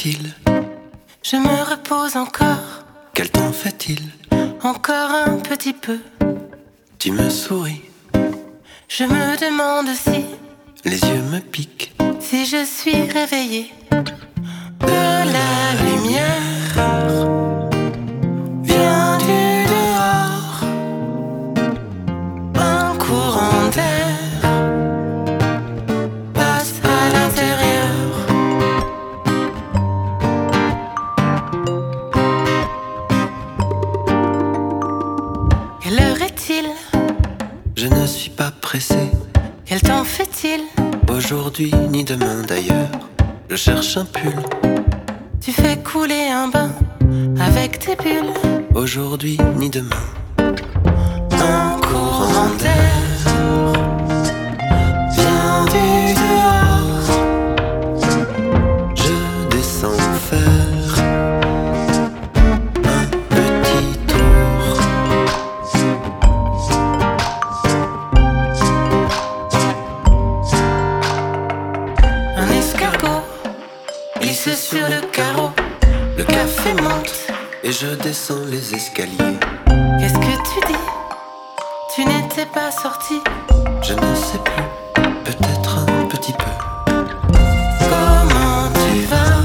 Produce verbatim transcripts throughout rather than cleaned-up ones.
fait-il? Je me repose encore. Quel temps fait-il? Encore un petit peu. Tu me souris. Je me demande si les yeux me piquent. Si je suis réveillée. De la lumière vient du dehors. Un courant d'air passe à l'intérieur. Quelle heure est-il? Je ne suis pas pressé. Quel temps fait-il? Aujourd'hui ni demain d'ailleurs. Je cherche un pull. Tu fais couler un bain avec tes bulles. Aujourd'hui ni demain. Un courant d'air vient du dehors. Je descends faire un petit tour. Un escargot glisse sur le carreau. Le café monte et je descends les escaliers. Qu'est-ce que tu dis? Tu n'étais pas sorti? Je ne sais plus, peut-être un petit peu. Comment tu vas?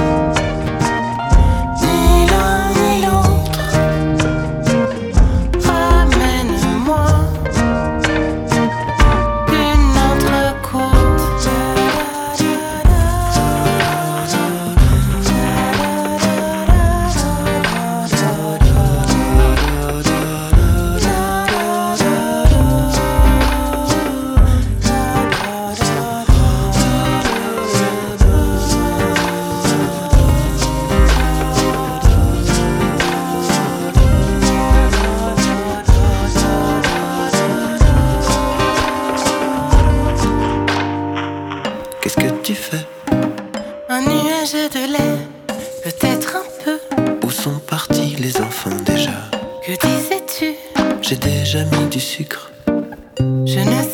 Ni l'un ni l'autre. Ramène-moi une entrecôte. Qu'est-ce que tu fais? Un nuage de lait, peut-être un peu. Où sont partis les enfants déjà? Que disais-tu? J'ai déjà mis du sucre. Je ne